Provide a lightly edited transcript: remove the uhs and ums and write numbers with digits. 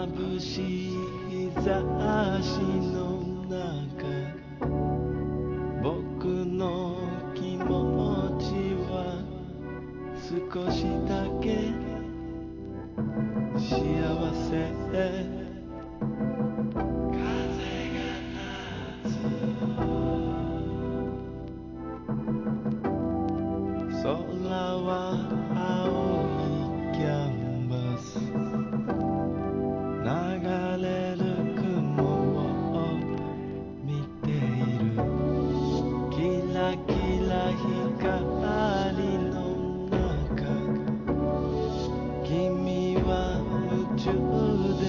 眩しい日差しの中僕の気持ちは少しだけ幸せ